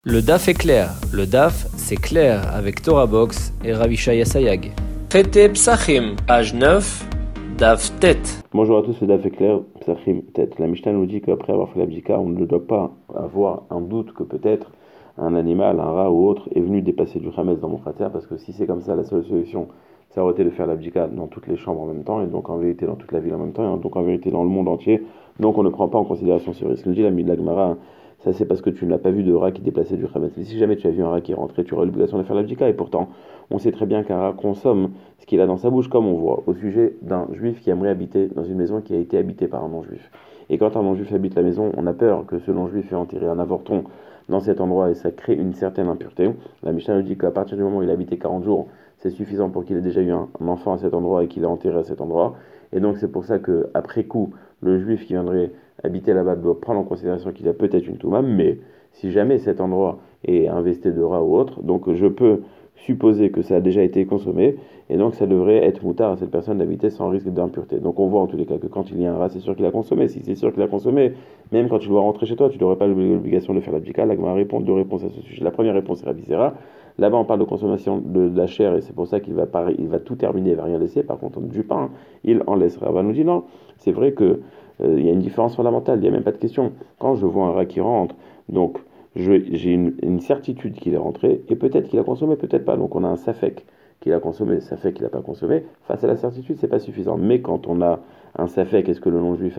Le DAF est clair. Le DAF, c'est clair avec Torah Box et Ravishaya Sayag. Traité Psachim, page 9, DAF tête. Bonjour à tous, le DAF est clair, Psachim tête. La Mishnah nous dit qu'après avoir fait l'abdika, on ne doit pas avoir un doute que peut-être un animal, un rat ou autre est venu dépasser du Hametz dans mon cratère, parce que si c'est comme ça, la seule solution, ça aurait été de faire l'abdika dans toutes les chambres en même temps, et donc en vérité dans toute la ville en même temps, et donc en vérité dans le monde entier. Donc on ne prend pas en considération ce risque. Nous dit la Gemara, ça c'est parce que tu n'as pas vu de rat qui déplaçait du Hametz. Mais si jamais tu as vu un rat qui est rentré, tu aurais l'obligation de faire l'abdika, et pourtant, on sait très bien qu'un rat consomme ce qu'il a dans sa bouche, comme on voit au sujet d'un juif qui aimerait habiter dans une maison qui a été habitée par un non-juif. Et quand un non-juif habite la maison, on a peur que ce non-juif ait enterré un avorton dans cet endroit et ça crée une certaine impureté. La Mishnah nous dit qu'à partir du moment où il a habité 40 jours, c'est suffisant pour qu'il ait déjà eu un enfant à cet endroit et qu'il ait enterré à cet endroit. Et donc c'est pour ça qu'après coup, le juif qui viendrait habiter là-bas doit prendre en considération qu'il y a peut-être une touma, mais si jamais cet endroit est investé de rats ou autre, donc je peux supposer que ça a déjà été consommé, et donc ça devrait être moutard à cette personne d'habiter sans risque d'impureté. Donc on voit en tous les cas que quand il y a un rat, c'est sûr qu'il a consommé. Si c'est sûr qu'il a consommé, même quand tu dois rentrer chez toi, tu n'aurais pas l'obligation de faire l'abdika. Là, on va répondre deux réponses à ce sujet. La première réponse est Rabbi Zera. Là-bas, on parle de consommation de la chair, et c'est pour ça qu'il va, il va tout terminer, il ne va rien laisser. Par contre, du pain, il en laissera. Rava nous dit non, c'est vrai que il y a une différence fondamentale, il n'y a même pas de question. Quand je vois un rat qui rentre, donc j'ai une certitude qu'il est rentré, et peut-être qu'il a consommé, peut-être pas. Donc on a un safek qu'il a consommé, safek qu'il n'a pas consommé. Face à la certitude, c'est pas suffisant. Mais quand on a un safek, est-ce que le non-juif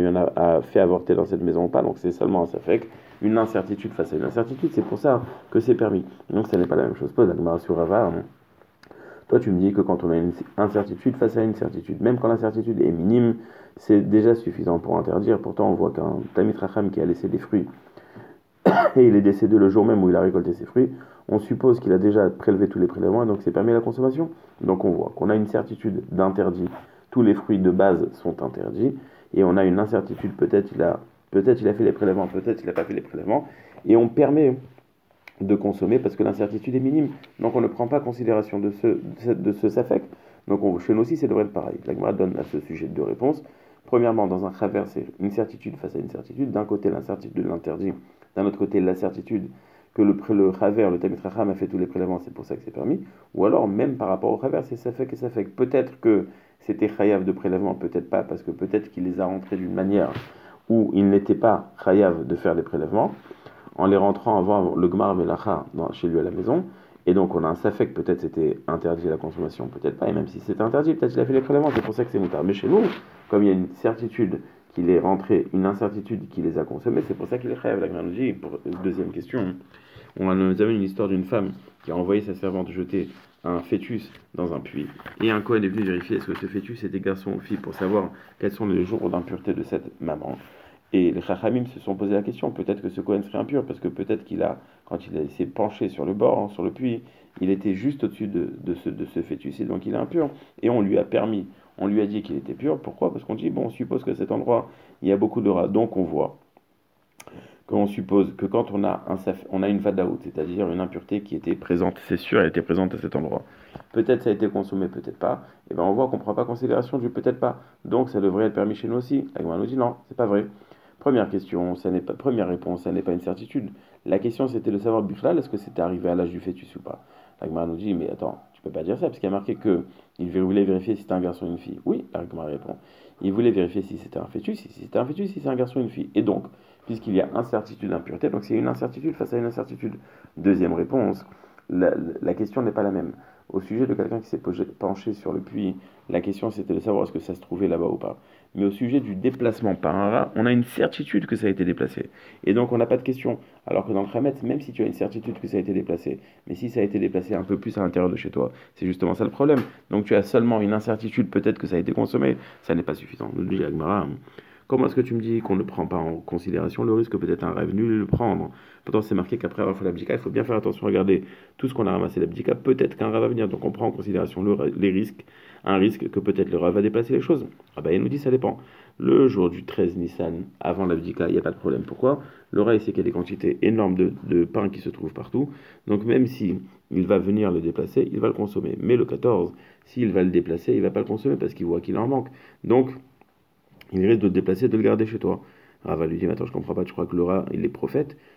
a fait avorter dans cette maison ou pas? Donc c'est seulement un safek, une incertitude face à une incertitude, c'est pour ça que c'est permis. Donc ça n'est pas la même chose. Pose la Gemara sur Rava. Toi, tu me dis que quand on a une incertitude face à une certitude, même quand l'incertitude est minime, c'est déjà suffisant pour interdire. Pourtant, on voit qu'un Tamid Racham qui a laissé des fruits et il est décédé le jour même où il a récolté ses fruits, on suppose qu'il a déjà prélevé tous les prélèvements et donc c'est permis la consommation. Donc on voit qu'on a une certitude d'interdit, tous les fruits de base sont interdits, et on a une incertitude, peut-être il a fait les prélèvements, peut-être il n'a pas fait les prélèvements, et on permet de consommer parce que l'incertitude est minime. Donc on ne prend pas considération de ce safek. Donc chez nous aussi, ça devrait être pareil. La Gemara donne à ce sujet deux réponses. Premièrement, dans un chaver, c'est une certitude face à une certitude. D'un côté, l'incertitude de l'interdit. D'un autre côté, la certitude que le chaver, le Tamid Racham a fait tous les prélèvements, c'est pour ça que c'est permis. Ou alors, même par rapport au chaver, c'est safek et safek. Peut-être que c'était chayav de prélèvement, peut-être pas, parce que peut-être qu'il les a rentrés d'une manière où il n'était pas chayav de faire les prélèvements, en les rentrant avant le Gmar Melacha chez lui à la maison. Et donc on a un safek, peut-être c'était interdit à la consommation, peut-être pas, et même si c'était interdit, peut-être il a fait les prélèvements, c'est pour ça que c'est moutard. Mais chez nous, comme il y a une certitude qu'il est rentré, une incertitude qu'il les a consommés, c'est pour ça qu'il est chayav. La Gemara pour deuxième question, on nous amène une histoire d'une femme qui a envoyé sa servante jeter un fœtus dans un puits, et un Kohen est venu vérifier est-ce que ce fœtus était garçon ou fille pour savoir quels sont les jours d'impureté de cette maman. Et les Chachamim se sont posé la question, peut-être que ce Kohen serait impur, parce que peut-être quand il s'est penché sur le bord, sur le puits, il était juste au-dessus de ce fœtus, et donc il est impur. Et on lui a dit qu'il était pur. Pourquoi? Parce qu'on dit, bon, on suppose qu'à cet endroit, il y a beaucoup de rats. Donc on voit qu'on suppose que quand on a une vadaout, c'est-à-dire une impureté qui était présente, c'est sûr, elle était présente à cet endroit. Peut-être ça a été consommé, peut-être pas. Et bien on voit qu'on ne prend pas considération du peut-être pas. Donc ça devrait être permis chez nous aussi. La Gemara nous dit non, c'est pas vrai. Première réponse, ça n'est pas une certitude. La question c'était de savoir Bichlal, est-ce que c'était arrivé à l'âge du fœtus ou pas. La Gemara nous dit, mais attends, tu peux pas dire ça, parce qu'il y a marqué qu'il voulait vérifier si c'était un garçon ou une fille. Oui, la Gemara répond. Il voulait vérifier si c'était un fœtus, si c'était un fœtus, si c'est un garçon ou une fille. Et donc, puisqu'il y a incertitude, impureté, donc c'est une incertitude face à une incertitude. Deuxième réponse, la question n'est pas la même. Au sujet de quelqu'un qui s'est penché sur le puits, la question c'était de savoir est-ce que ça se trouvait là-bas ou pas. Mais au sujet du déplacement par un rat, on a une certitude que ça a été déplacé. Et donc on n'a pas de question. Alors que dans le Khamet, même si tu as une certitude que ça a été déplacé, mais si ça a été déplacé un peu plus à l'intérieur de chez toi, c'est justement ça le problème. Donc tu as seulement une incertitude, peut-être que ça a été consommé, ça n'est pas suffisant. Nous dit Agmara. Comment est-ce que tu me dis qu'on ne prend pas en considération le risque que peut-être un rat est venu le prendre? Pourtant, c'est marqué qu'après avoir fait l'abdika, il faut bien faire attention, regardez tout ce qu'on a ramassé l'abdika, peut-être qu'un rat va venir. Donc on prend en considération les risques, un risque que peut-être le rat va déplacer les choses. Ah bah il nous dit ça dépend. Le jour du 13 Nissan, avant l'abdika, il n'y a pas de problème. Pourquoi? Le rat, il sait qu'il y a des quantités énormes de pain qui se trouvent partout. Donc même si il va venir le déplacer, il va le consommer. Mais le 14, s'il va le déplacer, il ne va pas le consommer parce qu'il voit qu'il en manque. Donc il risque de te déplacer, de le garder chez toi. Rava lui dit, mais attends, je comprends pas, tu crois que le rat, il est prophète?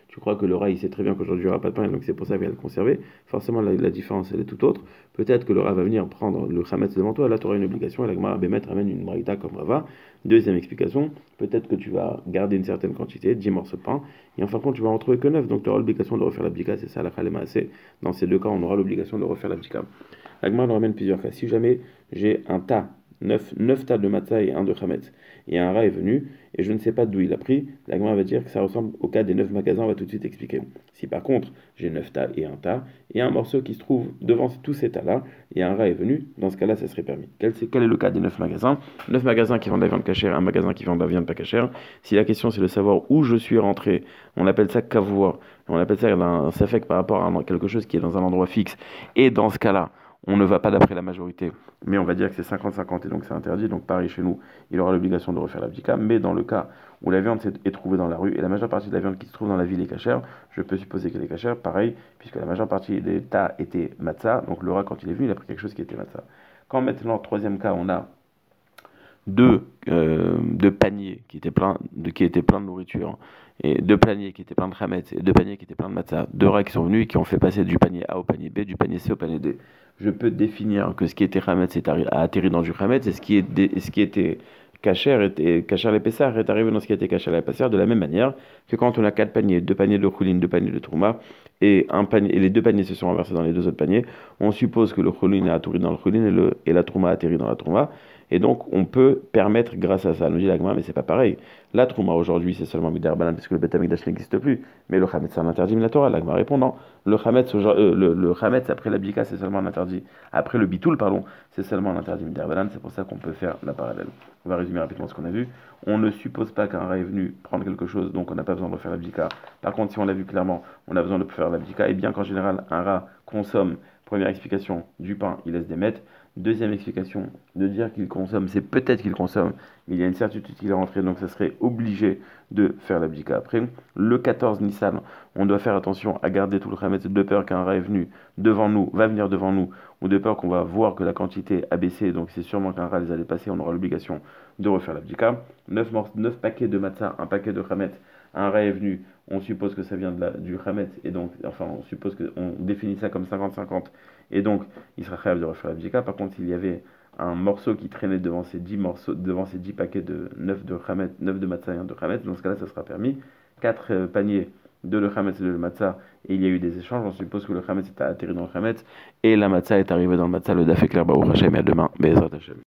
tu crois que le rat il sait très bien qu'aujourd'hui il n'y aura pas de pain, et donc c'est pour ça qu'il va le conserver. Forcément, la différence elle est tout autre. Peut-être que le rat va venir prendre le chametz devant toi, là tu auras une obligation, et la Gemara Bémet ramène une braïta comme Rava. Deuxième explication, peut-être que tu vas garder une certaine quantité, 10 morceaux de pain, et en fin de compte tu vas en retrouver que 9, donc tu auras l'obligation de refaire l'abdika, c'est ça la khalema assez. Dans ces deux cas, on aura l'obligation de refaire l'abdika. La Gemara nous ramène plusieurs cas. Si jamais j'ai un tas, 9 tas de matzah et un de chametz, et un rat est venu, et je ne sais pas d'où il a pris, la Gemara va dire que ça ressemble au cas des 9 magasins, on va tout de suite expliquer. Si par contre, j'ai 9 tas, et un morceau qui se trouve devant tous ces tas-là, et un rat est venu, dans ce cas-là, ça serait permis. Quel est le cas des 9 magasins? 9 magasins qui vendent de la viande cachère, un magasin qui vend de la viande pas cachère. Si la question c'est de savoir où je suis rentré, on appelle ça kavua, on appelle ça un safek par rapport à quelque chose qui est dans un endroit fixe, et dans ce cas-là, on ne va pas d'après la majorité, mais on va dire que c'est 50-50 et donc c'est interdit. Donc pareil chez nous, il aura l'obligation de refaire l'abdika. Mais dans le cas où la viande est trouvée dans la rue et la majeure partie de la viande qui se trouve dans la ville est cachère, je peux supposer qu'elle est cachère, pareil, puisque la majeure partie des tas étaient matzah. Donc le rat, quand il est venu, il a pris quelque chose qui était matzah. Quand maintenant, troisième cas, on a deux paniers qui étaient pleins de nourriture, et deux paniers qui étaient pleins de chametz, et deux paniers qui étaient pleins de matzah, deux rats qui sont venus et qui ont fait passer du panier A au panier B, du panier C au panier D. Je peux définir que ce qui était chametz a atterri dans du chametz, et ce qui était cachère l'épaisseur est arrivé dans ce qui était cachère l'épaisseur, de la même manière que quand on a quatre paniers, deux paniers de choulin, deux paniers de trouma, et les deux paniers se sont renversés dans les deux autres paniers, on suppose que le choulin a atterri dans le choulin et la trouma a atterri dans la trouma. Et donc, on peut permettre, grâce à ça, nous dit la Gemara, mais c'est pas pareil. La Trouma aujourd'hui, c'est seulement Midar Banan, puisque le Beth Amikdash n'existe plus. Mais le Chametz, c'est un interdit de la Torah. La Gemara répond non. Le Chametz après l'Abdika, c'est seulement un interdit. Après le Bitoul, pardon, c'est seulement un interdit Midar Banan. C'est pour ça qu'on peut faire la parallèle. On va résumer rapidement ce qu'on a vu. On ne suppose pas qu'un rat est venu prendre quelque chose, donc on n'a pas besoin de refaire l'Abdika. Par contre, si on l'a vu clairement, on a besoin de faire l'Abdika. Et bien qu'en général, un rat consomme, première explication, du pain, il laisse des miettes. Deuxième explication, de dire qu'il consomme, c'est peut-être qu'il consomme, mais il y a une certitude qu'il est rentré, donc ça serait obligé de faire l'abdika. Après, le 14 Nissan, on doit faire attention à garder tout le chametz de peur qu'un rat est venu devant nous, va venir devant nous, ou de peur qu'on va voir que la quantité a baissé, donc c'est sûrement qu'un rat les a dépassés, on aura l'obligation de refaire l'abdika. 9 paquets de matzah, un paquet de chametz, un rat est venu, on suppose que ça vient du chametz, et donc, enfin, on définit ça comme 50-50, et donc, il sera capable de refaire l'abdika. Par contre, s'il y avait un morceau qui traînait devant ces 10 paquets de 9 de chametz, 9 de matzah et 1 de chametz, dans ce cas-là, ça sera permis. 4 paniers de le chametz et de le matzah, et il y a eu des échanges, on suppose que le chametz est atterri dans le chametz, et la matzah est arrivée dans le matzah, le daf est clair, Baruch Hashem, et à demain, Be'ezrat Hashem.